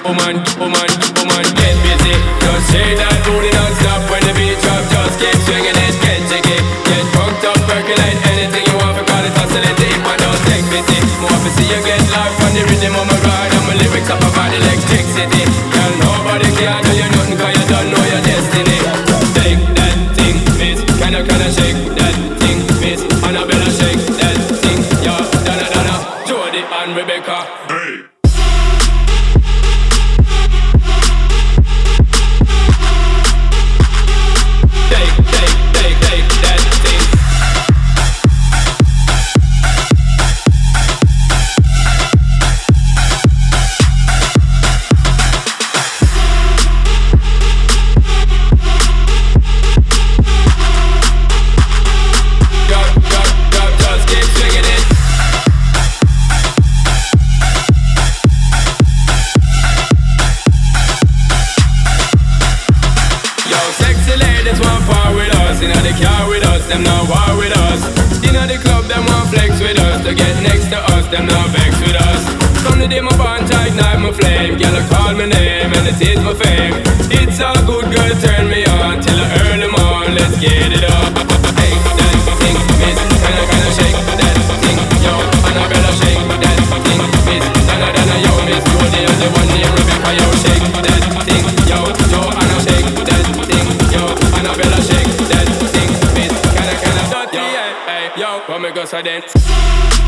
woman, get busy. Just shake that booty non-stop when the beat drop. Just keep swinging it, get jiggy. Get drunk up, percolate anything you want. Because it's hustling deep and don't take pity. More to see you get life on the rhythm of my ride. And my lyrics up about electricity. Girl, nobody can do you nothing cause you don't know your destiny. Shake that thing, miss. Can you shake that thing, miss? Annabella, shake that thing. Yo, Donna, Jody and Rebecca. Hey. Them not war with us. Inna the club, them want flex with us. To get next to us, them not vex with us. From the day my bond, I ignite my flame. Girl, call my name and it is my fame. It's all good, girl, turn me on till I earn them on. Let's get it up. Hey, that thing, miss. Can I shake that thing, yo? Annabella, shake that thing, miss. Donna, yo, miss. You're the only one named Rebecca, yo. Shake that thing, yo. Anna, shake that thing, yo. Annabella, shake that thing, miss. Yo, come and go so then.